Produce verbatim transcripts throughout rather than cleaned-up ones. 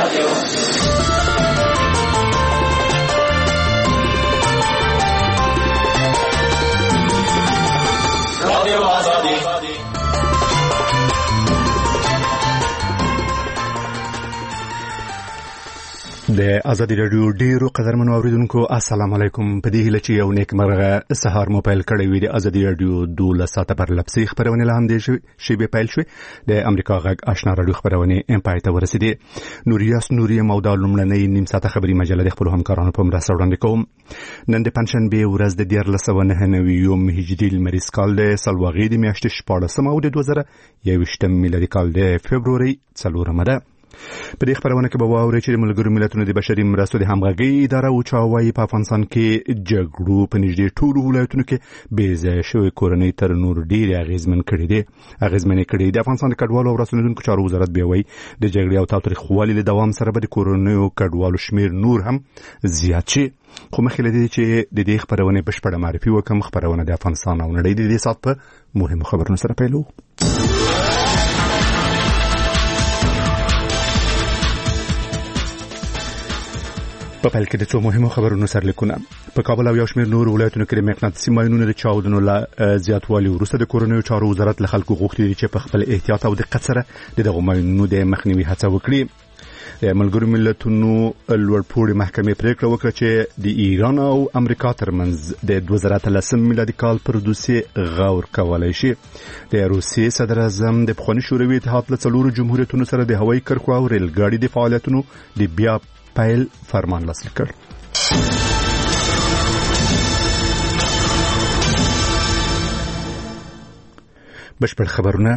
د ازادي رادیو ډیرو قدرمنو اوریدونکو السلام علیکم. په دې هیله چې یو نیک مرغه سهار مو پیل کړی وي. د ازادي رادیو دولس ساعته پر لپسي خبرونه له هم دې شی به پیل شوي. د امریکا غږ آشنا رادیو خبرونه ام پای ته ورسېدي. نوریاس نوري مودا لمړنۍ نیم ساعته خبري مجله د خپل همکارانو په مرسته وړاندې کوم. نن د پنځشنبه ورځ د دیارلس سوه نهه نوي یوم هجري لمریز کال د سلواغې د میاشتې شپاړسمه او د دوه زره یوویشتم میلادي کال د فبروري څلورمه ده. په دې خبرونه کې به واورئ چې د ملګرو ملتونو د بشري مرستو د همغږۍ اداره اوچا وايي په افغانستان کې جګړو په نږدې ټولو ولایتونو کې بې ځایه شوې کورنۍ تر نور ډېرې اغېزمن کړي دي اغېزمنې کړي د افغانستان د کډوالو او راستنېدونکو چارو وزارت بیا وایي د جګړې او تاوتریخوالي له دوام سره به د کورنیو کډوالو شمېر نور هم زیات شي. خو مخکې له دې چې د دې خبرونې بشپړه معرفي وکړم، خبرونه د افغانستان او نړۍ د دې ساعت په مهمو خبرونو سره پیلو. په پیل کې د څو مهمو خبرونو سرلیکونه. په کابل او یو شمېر نور ولایتونو کې د مقناطیسي ماینونو د چاودنو له زیاتوالي وروسته د کورنیو چارو وزارت له خلکو غوښتي دي چې په خپل احتیاط او دقت سره د دغو ماینونو د مخنیوي هڅه وکړي. د ملګرو ملتونو لوړپوړې محکمې پریکړه وکړه چې د ایران او امریکا ترمنځ د دوه زره اتلسم میلادي کال پر دوسیې غور کولی شي. د روسیې صدر اعظم د پخواني شوروي اتحاد له څلورو جمهوریتونو سره د هوایي کرښو او ریل ګاډي د فعالیتونو د بیا پیل فرمان لاسلیک کړ. بشپړ خبرونه.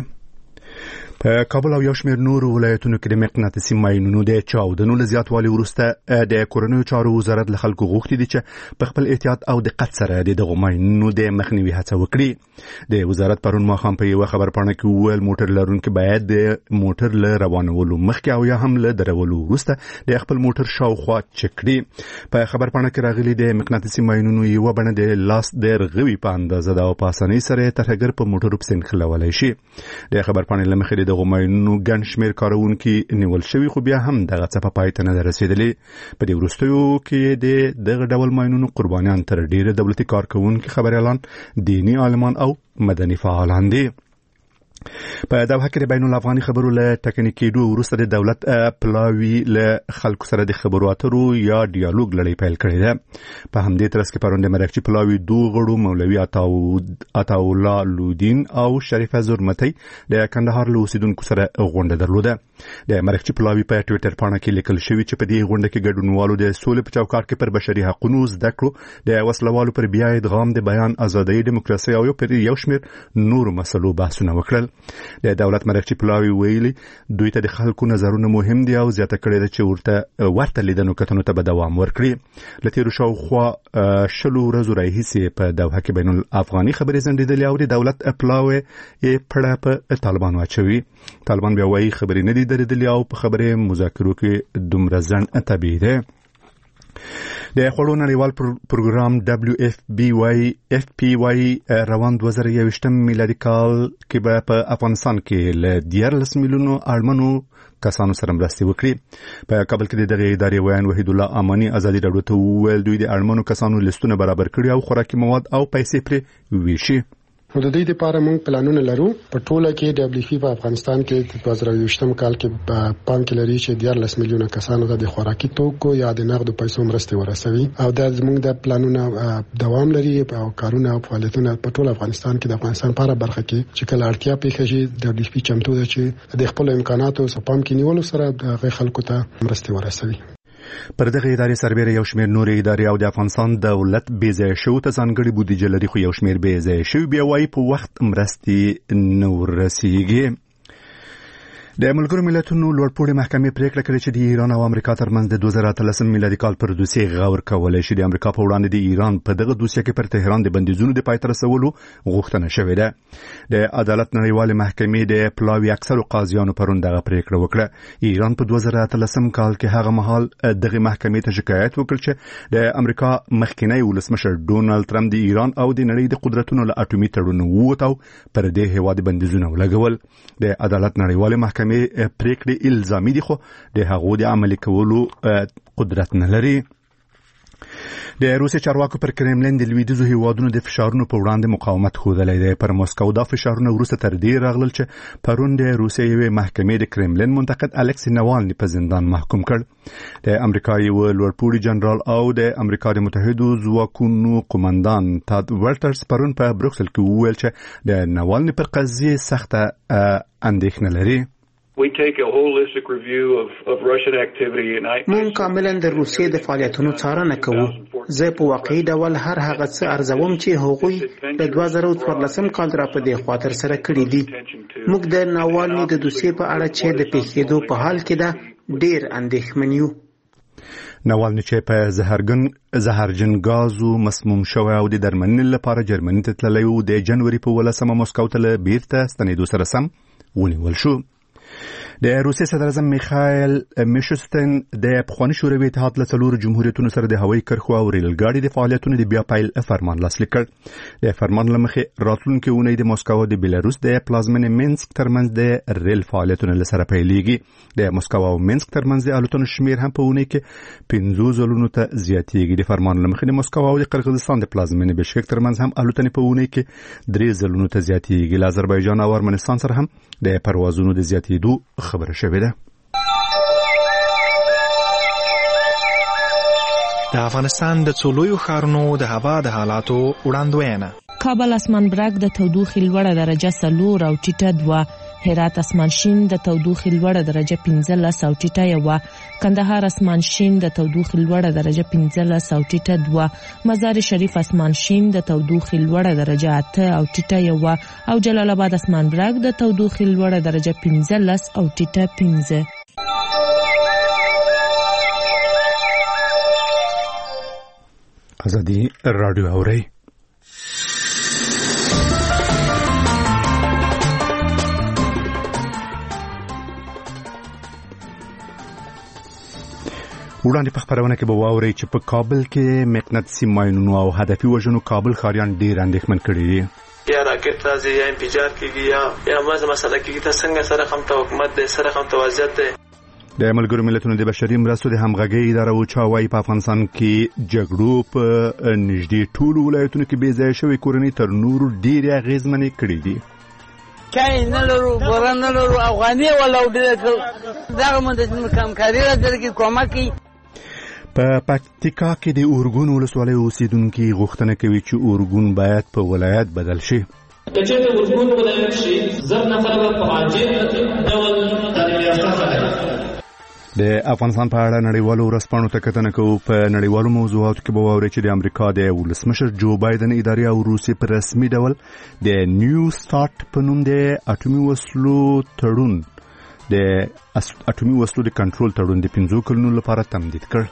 په کابل او یو شمېر نورو ولایتونو کې د مقناطیسي ماینونو د چاودنو له زیاتوالي وروسته د کورنیو چارو وزارت له خلکو غوښتي دي چې په خپل احتیاط او دقت سره د دغو ماینونو د مخنیوي هڅه وکړي. د وزارت پرون ماښام په یوه خبرپاڼه کې وویل موټر لرونکي باید د موټر له روانولو مخکې او یا هم له درولو وروسته د خپل موټر شاوخوا چک کړي. په خبرپاڼه کې راغلي د مقناطیسي ماینونو یوه بڼه د لاس د رغوي په اندازه ده او په اسانۍ سره ترهګر په موټرو پسې نښلولی شي. د خبرپاڼې له مخې دغه ماینونو ګڼ شمېر کاروونکي نیول شوي، خو بیا هم دغه څه په پای ته نه ده رسېدلې. په دې وروستیو کې د دغه ډول ماینونو قربانیان تر ډېره دولتي کارکوونکي، خبریالان، دیني عالمان او مدني فعالان دي. په دوحه کې د بین الافغاني خبرو له ټکني کېدو وروسته د دولت پلاوي له خلکو سره د خبرو اترو یا ډیالوګ لړۍ پیل کړې ده. په همدې ترڅ کې پرون د مرکچي پلاوي دوه غړو مولوي عطاالله لودین او شریفه زرمتي د کندهار له اوسیدونکو سره غونډه درلوده. د مرکچي پلاوي په ټویټر پاڼه کې لیکل شوی چې په دې غونډه کې ګډونوالو د سولې په چوکاټ کې پر بشري حقوقو زده کړو، د وسلوالو پر بیا ادغام، د بیان ازادۍ، دیموکراسي او پر یو شمېر نورو مسلو بحثونه وکړل. د دولت مرکچي پلاوي ویلي دوی ته د خلکو نظرونه مهم دي او زیاته کړې ده چې ورته ورته لیدنو کتنو ته به دوام ورکړي. له تېرو شاوخوا شلو ورځو راهیسې په دوحه کې بین الافغاني خبرې ځنډېدلې او د دولت پلاوي یې پړه په طالبانو اچوي. طالبان بیا وایي خبرې نه دي درېدلې او په خبرې مذاکرو کې دومره ځنډ طبیعي ده. د خوړو نړیوال پروګرام دبلیو اف بی واي اف پی واي روان دوه زره یوویشتم میلادي کال کې به په افغانستان کې له دیارلس میلیونو اړمنو کسانو سره مرستې وکړي. په کابل کې د دغه ادارې ویان وحید الله اماني ازادي راډیو ته وویل دوی د اړمنو کسانو لیستونه برابر کړي او خوراکي مواد او پیسې پرې ویشي. نو د دې لپاره موږ پلانونه لرو. په ټوله کې دبلیو اف پی په افغانستان کې د دوه زره یوویشتم کال کې په پام کې لري چې دیارلس میلیونه کسانو ته د خوراکي توکو یا د نقدو پیسو مرستې ورسوي او دا زموږ د پلانونه دوام لري او کارونه او فعالیتونه په ټول افغانستان کې د افغانستان لپاره برخه کې چې کله اړتیا پیښ شي دبلیو اف پی چمتو ده چې د خپل امکاناتو په پام کې نیولو سره د خلکو ته مرستې ورسوي. پر دغه ادارې سربېره یو شمېر نورې ادارې او د افغانستان دولت بې ځایه شوو ته ځانګړې بودیجه لري، خو یو شمېر بې ځایه شوي بیا وایي په وخت مرستې نه ورسیږي. د ملګرو ملتونو لوړپوړې محکمې پریکړه کړې چې د ایران او امریکا ترمنځ د دوه زره اتلسم میلادي کال پر دوسیې غور کولی شي. د امریکا په وړاندې د ایران په دغه دوسیه کې پر تهران د بندیزونو د پای ته رسولو غوښتنه شوې ده. د عدالت نړیوالې محکمې د پلاوي اکثرو قاضیانو پرون دغه پریکړه وکړه. ایران په دوه زره اتلسم کال کې هغه مهال دغه محکمې ته شکایت وکړ چې د امریکا مخکینی ولسمشر ډونالد ټرمپ د ایران او د نړۍ د قدرتونو له اټومي تړون ووت او پر دې هیواد بندیزونه ولګول. د عدالت نړیوالې محکمې محکمې پریکړې الزامي دي خو د هغو د عملي کولو قدرت نه لري. د روسي چارواکو پر کرملین د لویدیځو هیوادونو د فشارونو په وړاندې مقاومت ښودلی دی. پر مسکو دا فشارونه وروسته تر دې راغلل چې پرون د روسیې یوې محکمې د کرملین منتقد الکسی ناوالني په زندان محکوم کړ. د امریکا یو لوړپوړي جنرال او د امریکا د متحدو ځواکونو قومندان تاد ولټرز پرون په بروکسل کې وویل چې د ناوالني پر قضیې سخته اندېښنه لري. We take a holistic review of, of Russian activity and I مون کاملا د روسیې د فعالیتونو څارنه کوو. زه په واقعي ډول هر هغه څه ارزوم چې هغوی د دوه زره څوارلسم کال را په دې خاطر سره کړی دي. موږ د ناوالني د دوسیې په اړه چې د پیښېدو په حال کې ده ډیر اندېښمن یو. ناوالني چې په زهرجن زهرجن غازو مسموم شوی او د درملنې لپاره جرمني ته تللی و د جنوري په ولسمه مسکو ته بیرته ستنېدو سره سم ونیول شو. د روسیې صدر اعظم میخایل میشوستن د پخواني شوروي اتحاد له څلورو جمهوریتونو سره د هوایي کرښو او ریل ګاډي د فعالیتونو د بیا پیل فرمان لاسلیک کړ. د فرمان له مخې راتلونکي اونۍ د مسکو او د بیلاروس د پلازمینې مینسک ترمنځ د ریل فعالیتونو له سره پیلېږي. د مسکو او مینسک ترمنځ د الوتنو شمیر هم په اونۍ کې پنځو ځلونو ته زیاتېږي. د فرمان له مخې د مسکو او د قرغیزستان د پلازمینې بشکک ترمنځ هم الوتنې په اونۍ کې درې ځلونو ته زیاتېږي. له آذربایجان او ارمنستان سره هم د پروازونو د زیاتېدو خبره شوې ده. د افغانستان د څلورو ښارونو د هوا د حالاتو وړاندوینه. کابل اسمان برګ د تودوخې لوړه درجه څلور او ټیټه دوه، هرات اسمان شین د تودوخې لوړه درجه پنځلس او ټیټه یوه، کندهار اسمان شین د تودوخې لوړه درجه پنځلس او ټیټه دوه، مزار شریف اسمان شین د تودوخې لوړه درجه اته او ټیټه یوه او جلال آباد اسمان برګ د تودوخې لوړه درجه پنځلس او ټیټه پنځه. ازادي رادیو اوري. وړاندې په خبرونه کې به واورئ چې په کابل کې مقناطیسي ماینونو او هدفي وژنو کابل ښاریان ډېر اندېښمن کړي دي. یا راکټ راځي یا انفجار کېږي یا یا مزه مسله کېږي ته څنګه سره هم ته حکومت دی سره هم ته وضعیت دی. د ملګرو ملتونو د بشري مرستو د همغږۍ اداره اوچا وايي په افغانستان کې جګړو په نږدې ټولو ولایتونو کې بې ځایه شوې کورنۍ تر نورو ډېرې اغېزمنې کړي دي. کای نه لرو بوران نه لرو افغاني ولا ډېر دغه مونږ کمکاري راځي کې کومک کوي. په پکتیکا کې د اورګون ولسوالۍ اوسیدونکو غوښتنه کوي چې اورګون باید په ولایت بدل شي. کچېرته اورګون ولایت شي زر نفر په عاجل ډول د ریاست د افغانستان په اړه نړیوالو ورځپاڼو ته کتنه کوو. په نړیوالو موضوعاتو کې به واورئ چې د امریکا د ولسمشر جو بایدن ادارې او روسیې په رسمي ډول د نیو سټارټ په نوم د اټومي وسلو تړون د اټومي وسلو د کنټرول تړون د پنځو کلونو لپاره تمدید کړ.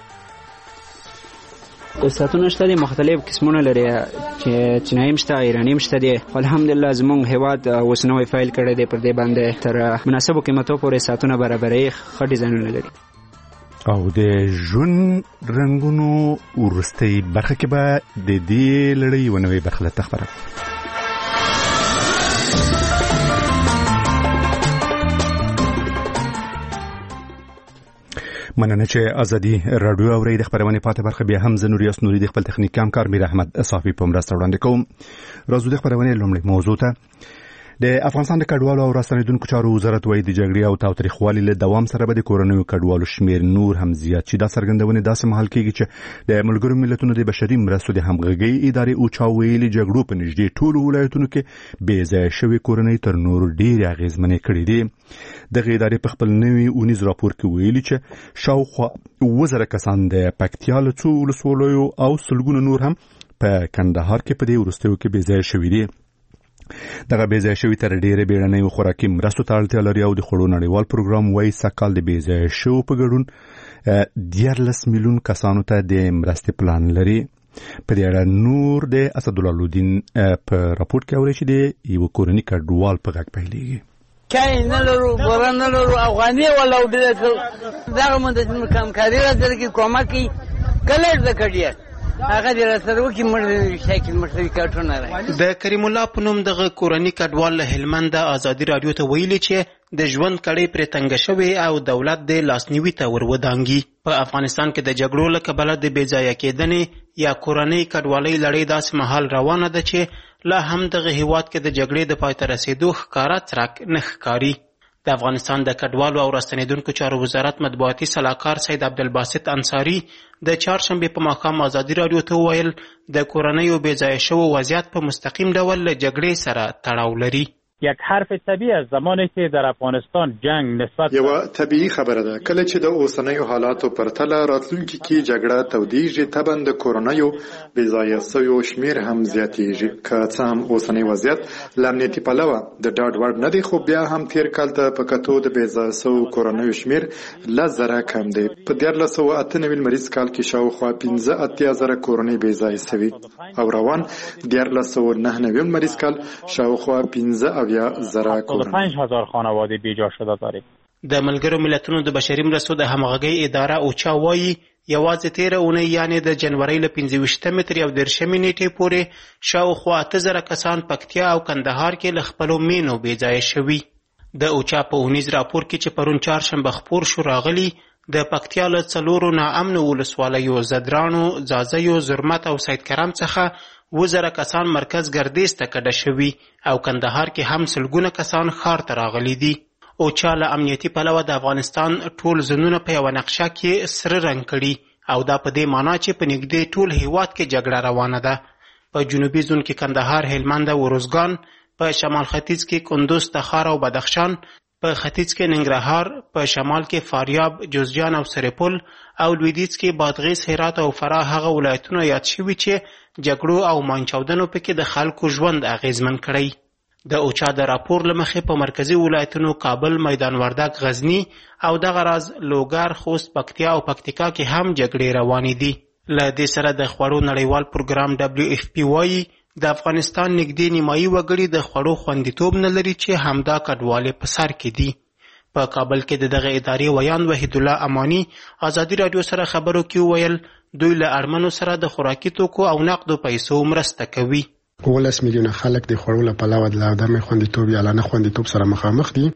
ساتونه شته دي مختلف قسمونه لري چې چینایي مشته ایرانی مشته دي. الحمدلله زموږ هیواد وسنوي فایل کړی دی پر دې باندې تر مناسبو قیمتو پورې ساتونه برابرې ښه ډیزاینونه لري. او د ژوند رنگونو ورستۍ برخه کې به د دې لړۍ یوه نوې برخه درته خبره مننه چې ازادي رادیو اوري. د خبرونه پاتې برخه بیا هم زنوریاس نوري د خپل تخنیک کار میر احمد صافي په مرسته وړاندې کوم. راځو د خبرونه لومړی موضوع ته. د افغانستان د کډوالو او راستنیدونکو چارو وزارت وايي د جګړې او تاوتریخوالي له دوام سره به د کورنیو کډوالو شمیر نور هم زیات شي. دا څرګندونه داسې مهال کېږي چې د ملګرو ملتونو د بشري مرستو د همغږۍ ادارې اوچا ویلي جګړو په نږدې ټولو ولایتونو کې بې ځایه شوې کورنۍ تر نورو ډېرې اغېزمنې کړي دي. دغه ادارې په خپل نوي اونیز راپور کې ویلي چې شاوخوا اووه زره کسان د پکتیا له څو ولسوالیو او سلګونه نور هم په کندهار کې په دې وروستیو کې بې ځایه شوي دي. دغه بې ځایه شوي تر ډېرې بیړنیو خوراکي مرستو ته اړتیا لري او د خوړو نړیوال پروګرام وايي سږکال د بې ځایه شوو په ګډون دیارلس میلیون کسانو ته د مرستې پلان لري. په دې اړه نور د اسدالله لودین په راپور کې اوري چې د یو کورني کډوال په غږ پیلېږي. کای نه لرو بوران نه لرو افغاني ولا ډېر دغه مونږ کمکاري راځي کې کومک کوي کله د کډیا هغه دې راته وکړي مړ شکل مړ کارټونه راځي. د کریم الله په نوم دغه کورني کډوال له هلمند ازادي رادیو ته ویلي چې د ژوند کړۍ پرې تنګه شوې او دولت د لاسنیوي ته ورودانګي. په افغانستان کې د جګړو له کبله د بې ځایه کېدنې یا کورنۍ کډوالۍ لړۍ داسې مهال روانه ده چې لا هم دغه هیواد کې د جګړې د پای ته رسېدو ښکاره څرک نه ښکاري. د افغانستان د کډوالو او راستنېدونکو چارو وزارت مطبوعاتي سلاکار سید عبدالباسط انصاري د چهارشنبې په ماښام ازادي راډیو ته وویل د کورنیو بې ځایه شوو وضعیت په مستقیم ډول له جګړې سره تړاو لري. یک حرف طبیعی است زمانی که در افغانستان جنگ نسبت یو طبیعي خبره ده کله چې د اوسنیو حالاتو پرتله راتلونکي کې جګړه تودیږي طبعا د کورنیو بې ځایه شویو شمیر هم زیاتیږي. که څه هم اوسنی وضعیت له امنیتي پلوه د ډاډ وړ نه دی خو بیا هم تیر کال ته په کتو د بې ځایه شویو کورنیو شمیر لس زره کم دی. په دیارلس سوه اته نوي لمریز کال کې شاوخوا پنځه اتیا زره کورنۍ بې ځایه شوي او روان دیارلس سوه نهه نوي لمریز کال شاوخوا پنځه پنج هزار خانواده بیجا شده داریم. د ملګرو ملتونو د بشري مرستو د همغږۍ اداره اوچا وایي یوازې تیره اونۍ یعنې د جنورۍ له پنځه ویشتمې تر یو دېرشمې نیټې پورې شاوخوا اته زره کسان پکتیا او کندهار کې له خپلو مینو بې ځایه شوي. د اوچا په اونیز راپور کې چې پرون چهارشنبه خپور شو راغلي د پکتیا له څلورو ناامنو ولسوالیو زدرانو، ځاځیو، زرمت او سید کرم څخه اووه زره کسان مرکز ګردیز ته کډه شوي او کندهار کې هم سلګونه کسان ښار ته راغلي دي. اوچا له امنیتي پلوه د افغانستان ټول زونونه په یوه نقشه کې سره رنګ کړي او دا په دې معنا چې په نږدې ټول هیواد کې جګړه روانه ده. په جنوبي زون کې کندهار، هلمند او ارزګان، په شمال ختیځ کې کندوز، تخار او بدخشان، په ختیځ کې ننګرهار، په شمال کې فاریاب، جوزجان او سرپل او لویدیځ کې بادغیس، هرات او فراه هغه ولایتونه یاد شوي چې جګړو او مانچاودنو پکې د خلکو ژوند اغیزمن کړی. د اوچا د راپور له مخې په مرکزي ولایتونو کابل، میدان وردګ، غزني او دغه راز لوګر، خوست، پکتیا او پکتیکا کې هم جګړې روانې دي. له دې سره د خوړو نړیوال پروګرام ډبلیو اف پی وایي د افغانستان نږدې نیمایي وګړي د خوړو خوندیتوب نه لري چې همدا کډوالې په سر کې دي. په کابل کې د دغه ادارې ویان وحید الله امانی ازادي راډیو سره خبرو کې وویل دوی له اړمنو سره د خوراکي توکو او نقدو پیسو مرسته کوي. ولس میلیونه خلک د خوړو له پلوه د عدم خوندیتوب یا نه خوندیتوب سره مخامخ دي.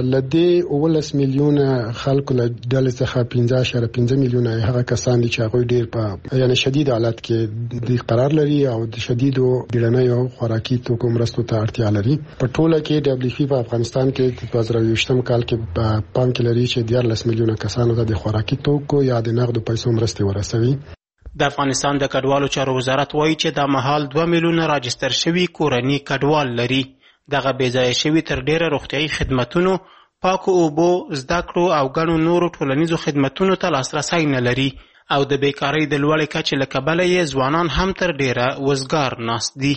لدې ولس میلیونه خلکو له ډلې څخه پنځه اعشاریه پنځه میلیونه هغه کسان دي چې هغوی ډېر په یعنی شدید حالت کې د قرار لري او د شدیدو بیړنیو خوراکي توکو مرستو ته اړتیا لري. په ټوله کې ډبلیو اف پی په افغانستان کې د دوه زره یوویشتم کال کې پام کې لري چې دیارلس میلیونه کسانو ته د خوراکي توکو یا د نقدو پیسو مرستې ورسوي. د افغانستان د کډوالو چارو وزارت وایي چې دا مهال دوه میلیونه راجستر شوي کورني کډوال لري. دغه بې ځایه شوي تر ډیره روغتیایي خدمتونو، پاکو اوبو، زده کړو او ګڼو نورو ټولنیزو خدمتونو ته لاسرسی نه لري او د بیکارۍ د لوړې کچې له کبله یې ځوانان هم تر ډیره وزګار ناست دي.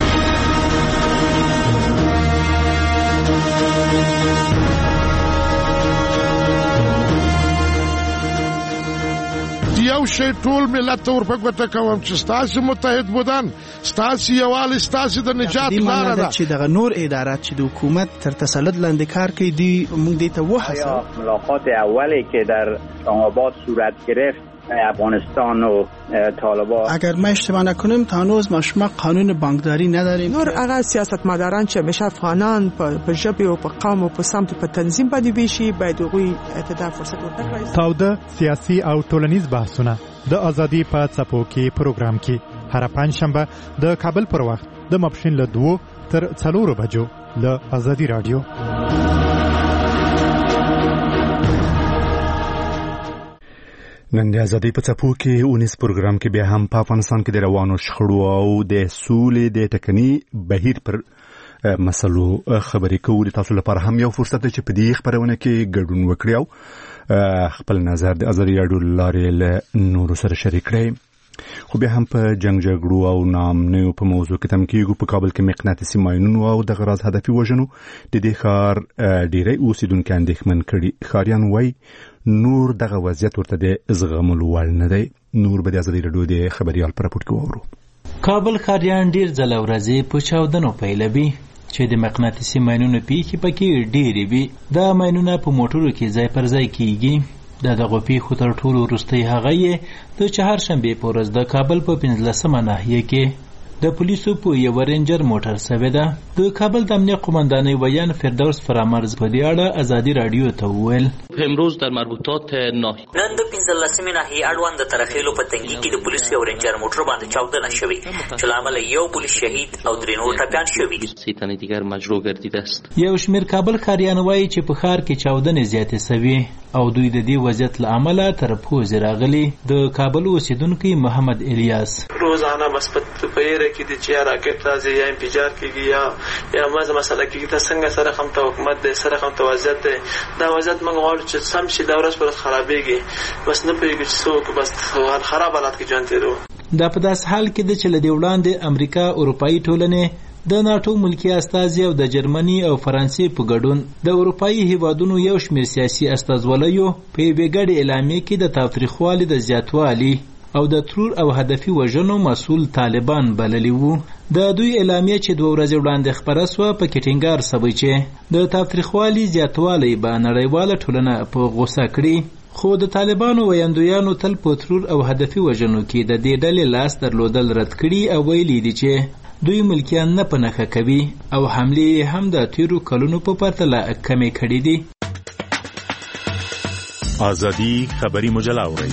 یو شی ټول ملت ته ورپګوته کوم چې ستاسو متحد بودن، ستاسو یووالی، ستاسو د نجات لاره ده. چې دغه نور ادارات چې د حکومت تر تسلط لاندې کار کوي دی موږ دې ته وهڅوو. ملاقات اولی که در آباد صورت گرفت افغانستان و طالبان، اگر ما اشتباه نکنیم تا هنوز ما شما قانون بانکداری نداریم. نور هغه سیاستمداران چې همیشه افغانان په ژبه او په قوم او په سمت په تنظیم باندې ویشي باید هغوی ته فرصت ورکړي. تاوده سیاسي او ټولنیز بحثونه د ازادي په څپو کې پروګرام کې هر پنځشنبه د کابل پر وخت د ماپښین له دوه تر څلورو بجو له ازادي رادیو. نن د ازادۍ په څپو کې اونیس پروګرام کې بیا هم په افغانستان کې د روانو شخړو او د سولې د ټکني بهیر پر مسلو خبرې کوو. تاسو لپاره هم یو فرصت دی چې په دې خبرونه کې ګډون وکړئ او خپل نظر د ازادۍ راډیو لارې له نورو سره شریک کړئ. خو بیا هم په جنگ جګړو او نامنیو په موضوع کې تم کېږو. په کابل کې مقناطیسي ماینونو او د غراض هدفي وژنو د دې ښار ډېری اوسېدونکي اندېښمن کړي. ښاریان وایي نور دغه وضعیت ورته د زغملو وړ نه دی. نور به د ازادۍ راډیو د خبریال په راپور کې واورو. کابل ښاریان ډېر ځله ورځې په چاودنو پیلوي چې د مقناطیسي ماینونو پیښې پکې ډېرې وي. دا ماینونه په موټرو کې ځای پر ځای کېږي د دغه پیښو تر ټولو وروستۍ هغه یې د چهارشنبې په ورځ د کابل په پنځلسمه ناحیه کې د پولیسو په یو رینجر موټر سوي ده. د کابل د امنیت قماندانۍ ویان فردوس فرامرز په دې اړه ازادي رادیو ته وویل امروز در مربوطات ناحیه نن د پنځلسمې ناحیې اړوند د ترخیلو په تنګي کې د پولیسو یو رینجر موټر باندې چاودنه شوې چې له امله یو پولیس شهید او درې نور ټپیان شوي دي. سه تن دیگر مجروح گردیده است. یو شمېر کابل ښاریان وایي چې په ښار کې چاودنې زیاتې سوي او دوی د دې وضعیت له امله تر پوزې راغلي. د کابل اوسیدونکی محمد الیاس روزانه مثبت پیره کې د چې راکټ راځي یا انفجار کېږي یا یا مزه مسله کېږي ته څنګه سره هم ته حکومت د سره هم توازیت دا وضعیت موږ غواړو چې سم شي دا ورځ پر خرابېږي بس نه پېږي چې څوک بس خراب حالات کې ژوند تېرو. دا په داس حال کې د چې له دې وړاندې امریکا اروپایي ټولنې د ناتو ملکی استازي او د جرمني او فرانسې په ګډون د اروپایي هیوادونو یو شمېر سیاسي استازولیو په یوې ګډې اعلامیې کې د تاوتریخوالي د زیاتوالي او د ترور او هدفي وژنو مسؤل طالبان بللی وو. د دوی اعلامیه چې دوه ورځې وړاندې خپره سوه په کې ټینګار سوی چې د تاوتریخوالي زیاتوالی به نړیواله ټولنه په غوسه کړي. خو د طالبانو ویاندویانو تل په ترور او هدفي وژنو کې د دې ډلې لاس درلودل رد کړي او ویلي دي چې دوی ملکیان نه په نښه کوي او حملې هم د تیرو کلونو په پرتله کمې کړي دي. ازادي خبري مجله اورئ.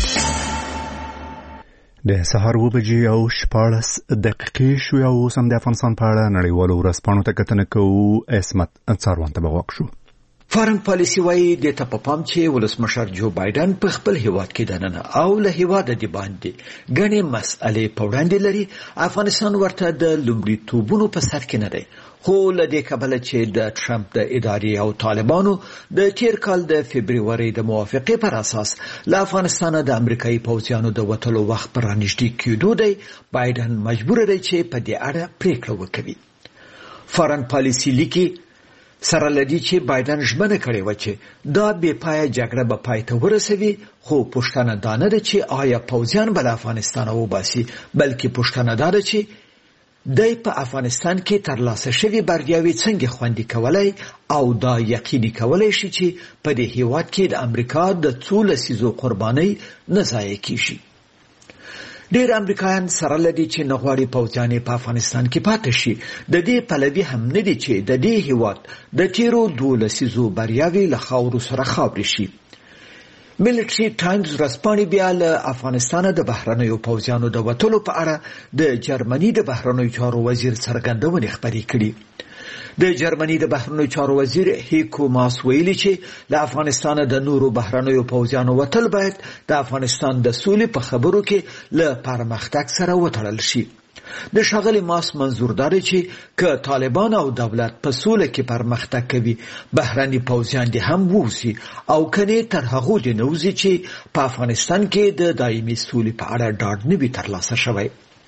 د سهار اوه بجې او شپاړس دقیقې شوې او اوس هم د افغانستان په اړه نړیوالو ورځپاڼو ته کتنه کوو. عصمت څاروان ته به غوږ شو. فارن پالیسی وایي د ته په پام چې ولسمشر جو بایدن په خپل هیواد کې دننه او له هیواده دی باندې ګڼې مسئلې په وړاندې لري. افغانستان ورته د لومړیتوبونو په سر کې نه دی، خو له دې کبله چې د ټرمپ د ادارې او طالبانو د تیر کال د فبروري د موافقې پر اساس له افغانستانه د امریکایي پوځیانو د وتلو وخت پر رانږدې کېدو دی، بایدن مجبور دی چې په دې اړه پریکړه وکړي. فارن پالیسی لیکي سره لدی چې بایدن ژمنه کړې و چې دا بې پایه جګړه به پای ته ورسوي، خو پوښتنه دا نه ده چې آیا پوځیان به له افغانستانه وباسي، بلکې پوښتنه دا ده چې دی په افغانستان کې ترلاسه شوي بریاوې څنګه خوندي کولی او دا یقیني کولی شي چې په دې هیواد کې د امریکا د څو لسیزو قربانۍ نه ضایع کیږي. ډېر امریکایان سره لدی چې نه غواړي پوځیان په افغانستان کې پاتې شي. د دې پلوي هم نه دي چې د دې هیواد د تیرو دوه لسیزو بریاوې له خاورو سره خاورې شي. ملټري ټایمز ورځپاڼې بیا له افغانستانه د بهرنیو پوځیانو د وتلو په اړه د جرمني د بهرنیو چارو وزیر څرګندونې خپرې کړي. د جرمني د بهرنیو چارو وزیر هیکو ماس ویلي چې له افغانستانه د نورو بهرنیو پوځیانو وتل باید د افغانستان د سولې په خبرو کې له پرمختګ سره وتړل شي. د ښاغلي ماس منظور دا دی چې که طالبان او دولت په سوله کې پرمختګ کوي، بهرني پوځیان دې هم ووځي او کنې تر هغو دې نه وځي چې په افغانستان کې د دایمي سولې په اړه ډاډ نه وي ترلاسه شوی.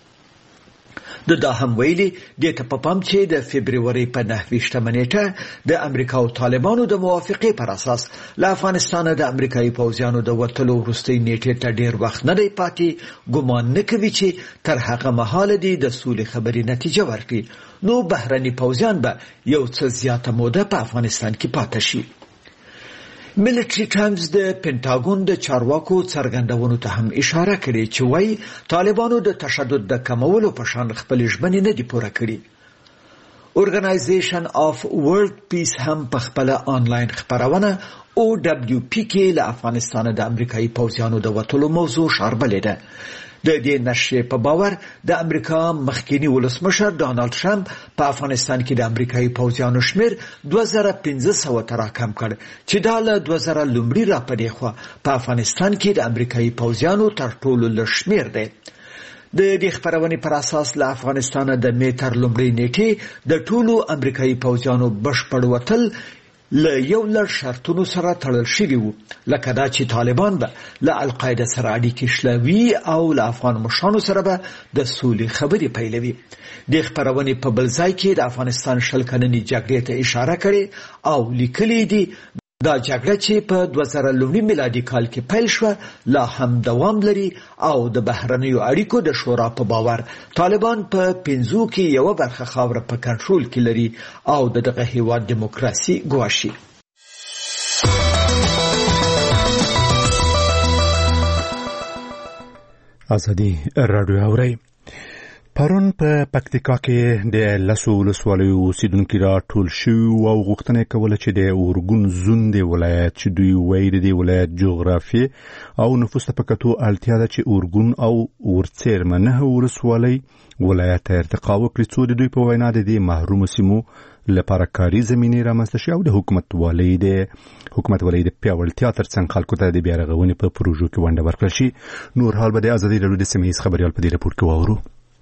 د دا هم ویلي دې ته په پام چې د فبروري په نهه ویشتمه نیټه د امریکا او طالبانو د موافقې پر اساس له افغانستانه د امریکایي پوځیانو د وتلو وروستۍ نیټې ته ډېر وخت نه دی پاتې. ګمان نه کوي چې تر هغه مهاله دې د سولې خبرې نتیجه ورکړي، نو بهرني پوځیان به یو څه زیاته موده په افغانستان کې پاتې شي. ملټري ټایمز د پینټاګون د چارواکو څرګندونو ته هم اشاره کړې چې وایي طالبانو د تشدد د کمولو په شان خپلې ژمنې نه دي پوره کړي. اورګنایزیشن آف ورلد پیس هم په خپله آنلاین خپرونه او ډبلیو پی کې له افغانستانه د امریکایي پوځیانو د وتلو موضوع شاربلې ده. د دې نشرې په باور د امریکا مخکینی ولسمشر ډانلډ ټرمپ په افغانستان کې د امریکایي پوځیانو شمیر دوه زره پنځه سوه ته راکم کړ چې دا له دوه زره لومړي را پدې خوا په افغانستان کې د امریکایي پوځیانو تر ټولو لږ شمیر دی. د دې خبرونې پر اساس له افغانستانه د می تر لومړۍ نیټې د ټولو امریکایي پوځیانو بشپړ وتل له یو لړ شرطونو سره تړل شوي وو، لکه دا چې طالبان به له القاعده سره اړیکې شلوي او له افغان مشرانو سره به د سولې خبرې پیلوي. د خبرونې په بل ځای کې د افغانستان شل کلنې جګړې ته اشاره کړې او لیکلي دي دا جګړه چې په دوه زره لومړي میلادي کال کې پیل شوه لا هم دوام لري او د بهرنیو اړیکو د شورا په باور طالبان په پنځو کې یوه برخه خاوره په کنټرول کې لري او د دغه هیواد دیموکراسي ګواښي. ازادي رادیو اوري پرون په پکتیکا کې د لسو ولسوالیو اوسیدونکو را ټول شو او غوښتنه کوله چې د اورګون زون دی ولایت چې دوی وایي د ولایت جغرافي او نفوس ته پکتو اړتیا ده چې اورګون او ورڅیرمه نه ولسوالۍ ولایت ارتقا وکړي څو د دوی په وینا د دې محروم سیمو لپاره کاري زمینه رامنځته شي او د حکومت والي د حکومت والي د پیاوړتیا ترڅنګ خلکو ته د بیا رغونې په پروژو کې ونډه ورکړل شي. نور حال به د ازادي راډیو د سیمه ییز خبريال په دې راپور کې واورو.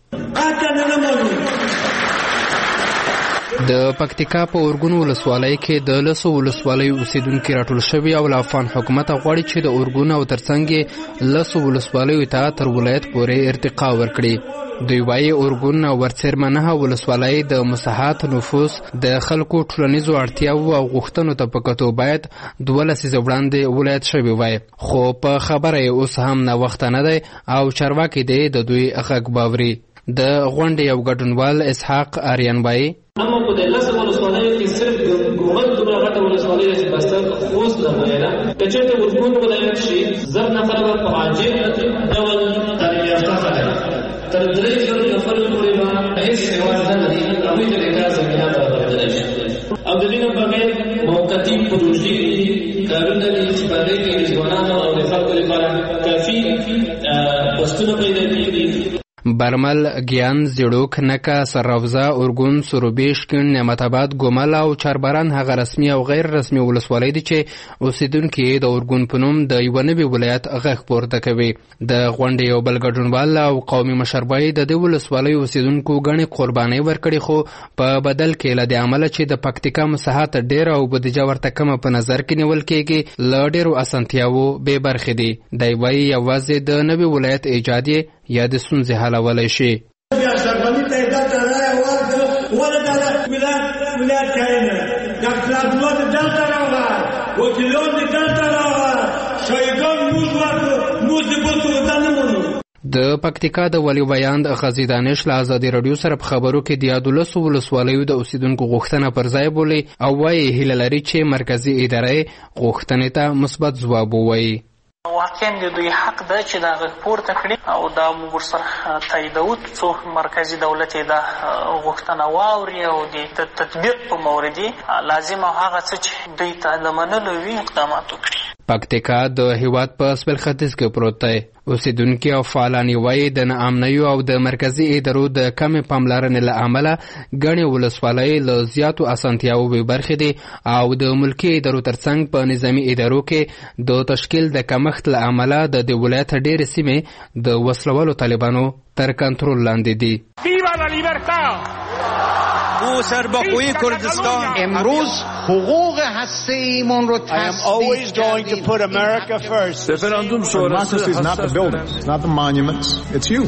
د پکتیکا په اورګون ولسوالۍ کې د لسو ولسوالیو اوسیدونکو راټول شوي او افغان حکومت غواړي چې د اورګون او ترڅنګ لسو ولسوالیو ته تر ولایت پورې ارتقا ورکړي. دوی وايي اورګون او ورڅیرمنه ولسوالۍ د مساحات نفوس د خلکو ټولنیزو اړتیاو او غوښتنو ته پکتو باید دوه لسیزه وړاندې ولایت شوی وای، خو په خبره اوس هم نه وخت نه دی او چارواکي دی د دوی غږ باوري. د غونډې یو ګډونوال اسحاق آریان وایي اما په دې لاسه ولسوالۍ کې صرف ګومل دومره غټه ولسوالۍ چې بس خوست نه وایي که چېرته اورګون ولایت شي زر نفره به په عاجل ډول تعلیم یافته خلک تر درې زره نفر پورې به هېڅ هېواد نه لري هغوی ته د کار زمینه برابرېدلی شي او د دې نه بغیر موقتي پروژې دي کارونه دي چې په هغې کې د ځوانانو او د خلکو لپاره کافي پوسټونه پیدا کېږي. برمل، گیان، زیړوک، نکه، سروزه، اورګون، سروبي، شکن، نعمت آباد، ګومل او چاربران هغه رسمي او غیر رسمي ولسوالۍ دي چې اوسیدونکي د اورګون په نوم د یوه نوي ولایت غږ پورته کوي. د غونډې یو بل ګډونوال او قومي مشر وایي د دې ولسوالیو اوسیدونکو ګڼې قربانۍ ورکړي، خو په بدل کې له دې امله چې د پکتیکا مساحات ډېره او بودیجه ورته کمه په نظر کې نیول کېږي له ډېرو اسانتیاوو بې برخې دي. دی وایي یوازې د نوي ولایت ایجاد یې یا د ستونزې حلولی شي. بیا شرمني ته دلته رایه ورکړه ولې دا ولایت ولایت کارینه دا پلاتنون دلته راغله وکیلان دلته راغله شهیدان موږ ورکړو موږ د بل څه ورته نه منو. د پکتیکا د ولي ویاند غازي دانش له ازادي راډیو سره په خبرو کې د یادو لسو ولسوالیو د اوسیدونکو غوښتنه پر ځای بولي او وایي هیله لري چې مرکزي ادارې غوښتنې ته مثبت ځواب ووایي. واقعا د دوی حق ده چې دا غږ پورته کړي او دا موږ ورسره تاییدوو څو مرکزي دولت یې دا غوښتنه واوري او د تطبیق په مورد یې لازم او هغه څه چې دوی ته د منلو وي اقدامات وکړي. پکتیکا د هیواد په سپل ختیځ کې پروت دی. اوسیدونکي او فعالان یې وایي د ناامنیو او د مرکزي ادارو د کمې پاملرنې له امله ګڼې ولسوالۍ له زیاتو اسانتیاوو بې برخې دي او د ملکي ادارو ترڅنګ په نظامي ادارو کې د تشکیل د کمښت له امله د دې ولایت ډېرې سیمې د وسلوالو طالبانو تر کنترول لاندې دي. او سرباخوی کردستان امروز حقوق هسته‌ایمون رو تثبیت کردیم. رفراندوم شورای is not the buildings, it's not the monuments, it's you.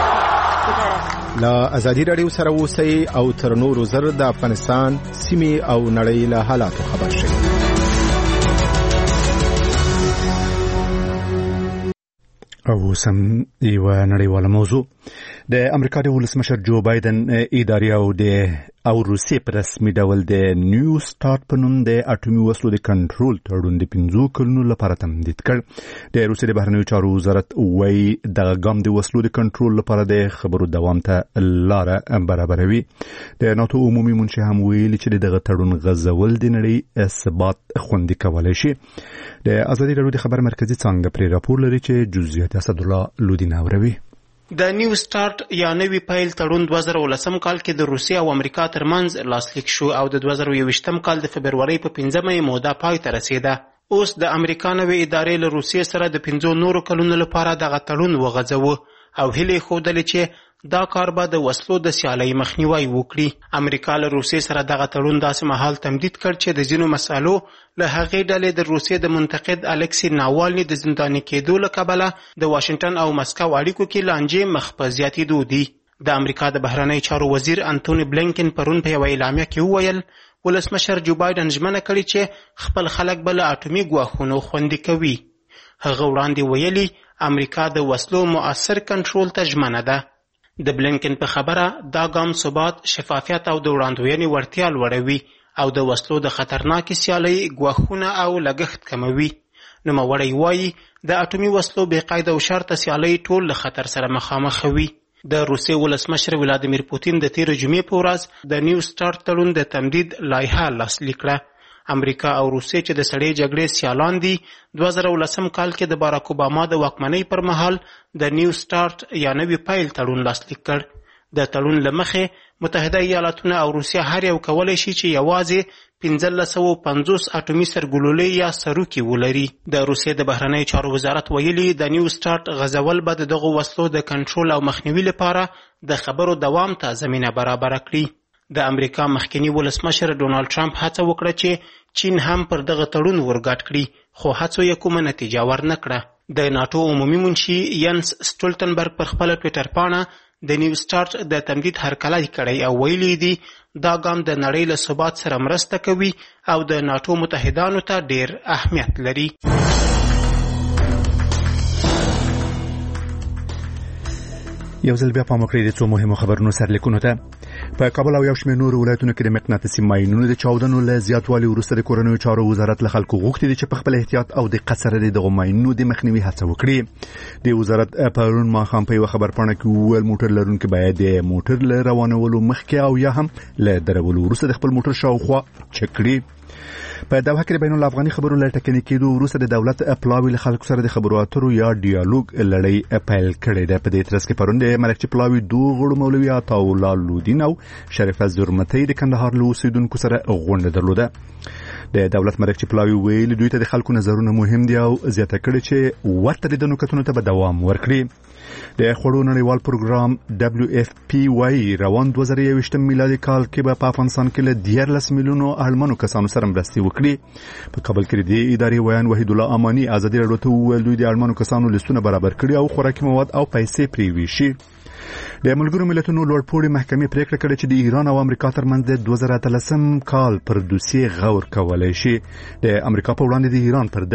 لا ازادي راډیو سره اوسئ او تر نورو زر د افغانستان سیمې او نړۍ له حالاتو خبر شئ. او سم یو نړیواله موضوع د امریکا د ولسمشر جو بایدن ادارې او د او روسیې په رسمي ډول د نیو سټارټ په نوم د اټومي وسلو د کنټرول تړون د پنځو کلونو لپاره تمدید کړ. د روسیې د بهرنیو چارو وزارت وایي دغه ګام د وسلو د کنټرول لپاره د خبرو دوام ته لاره برابروي. د ناتو عمومي منشي هم ویلي چې دغه تړون غځول د نړۍ ثبات خوندي کولی شي. د ازادي راډیو د خبر مرکزي څانګه پرې راپور لري چې جزئیات اسدالله لودین اوروي. د نیو سټارټ یا نوی پیل تړون دوه زره ولسم کال کې د روسیې او امریکا ترمنځ لاسلیک شو او د دوه زره یوویشتم کال د فبرورۍ په پنځمه یې موده پای ته رسېده. اوس د امریکا نوې ادارې له روسیې سره د پنځو نورو کلونو لپاره دغه تړون وغځوه او هیلې ښودلې چې دا کار به د وسلو د سیالۍ مخنیوی وکړي. امریکا له روسیې سره دغه تړون داسې مهال تمدید کړ چې د ځینو مسالو له هغې ډلې د روسیې د منتقد الکسی ناوالني د زنداني کېدو له کبله د واشنګټن او مسکو اړیکو کې لانجې مخ په زیاتېدو دي. د امریکا د بهرنی چارو وزیر انتوني بلینکن پرون په یوه اعلامیه کې وویل ولسمشر جو بایدن ژمنه کړې چې خپل خلک به له اټومي ګواښونو خوندي کوي. هغه وړاندې ویلي امریکا د وسلو مؤثر کنټرول ته ژمنه ده. د بلینکن په خبره دا ګام ثبات، شفافیت او د وړاندوینې وړتیا لوړوي او د وسلو د خطرناکې سیالۍ ګواښونه او لګښت کموي. نوموړی وایي د اټومي وسلو بې قاعده او شرطه سیالۍ ټول له خطر سره مخامخ وي. د روسیې ولسمشر ولادیمیر پوتین د تېرې جمعې په ورځ د نیو سټارټ تړون د تمدید لایحه لاسلیک کړه. امریکا او روسیې چې د سړې جګړې سیالان دي دوه زره ولسم کال کې د باراک اوباما د واکمنۍ پر مهال د نیو سټارټ یا نوي پیل تړون لاسلیک کړ. د تړون له مخې متحده ایالاتونه او روسیه هر یو کولی شي چې یوازې پنځلس سوه پنځوس اټومي سرګلولې یا سروکي ولري. د روسیې د بهرنیو چارو وزارت ویلي د نیو سټارټ غځول به د دغو وسلو د کنټرول او مخنیوي لپاره د خبرو دوام ته زمینه برابره کړي. د امریکا مخکنی ولسمشر ډونالډ ټرمپ هڅه وکړه چې چین هم پر دغه تړون ورګډ کړي خو هڅو یې کومه نتیجه ورنه کړه. د ناټو عمومي منشي ینس سټولټنبرګ پر خپله ټویټر پاڼه د نیو سټارټ د تمدید هرکلی کړی او ویلي دي دا ګام د نړۍ له ثبات سره مرسته کوي او د ناټو متحدانو ته ډیر اهمیت لري. یو ځل بیا پام وکړئ د څو مهمو خبرونو سرلیکونو ته. په کابل او یو شمېر نورو ولایتونو کې د مقناطیسي ماینونو د چاودنو له زیاتوالي وروسته د کورنیو چارو وزارت له خلکو غوښتي دي چې په خپل احتیاط او دقت سره د دغو ماینونو د مخنیوي هڅه وکړي. د وزارت پرون ماښام په یوه خبرپاڼه کې وویل موټر لرونکي باید د موټر له روانولو مخکې او یا هم له درولو وروسته د خپل موټر شاوخوا چک کړي. په دوحه کې د بین الافغاني خبرو له ټکنۍ کېدو وروسته د دولت پلاوي له خلکو سره د خبرو اترو یا ډیالوګ لړۍ پیل کړې ده. په دې ترڅ کې پرون د مرکچي پلاوي دوه غړو مولوي عطاالله لودین او شریفه زرمتۍ د کندهار له اوسیدونکو سره غونډه درلوده. د دولت مرکچي پلاوي ویل دوی ته د خلکو نظرونه مهم دي او زیاته کړي چې ورته لیدنو کتنو ته به دوام ورکړي. د خوړو نړیوال پروګرام دبليو اف پی واي روان دوه زره یوویشتم میلادي کال کې به په افغانستان کې له دیارلس میلیونو اړمنو کسانو سره مرستې وکړي. په کابل کې د ادارې ویان وحید الله امانی ازادي راډیو ته وویل دوی د اړمنو کسانو لیستونه برابر کړي او خوراکي مواد او پیسې پرې ویشي. د ملګرو ملتونو لوړپوړي محکمې پریکړه کړې چې د ایران او امریکا ترمنځ د دوه زره اتلسم کال پر دوسیې غور کولای شي. د امریکا په وړاندې د ایران پر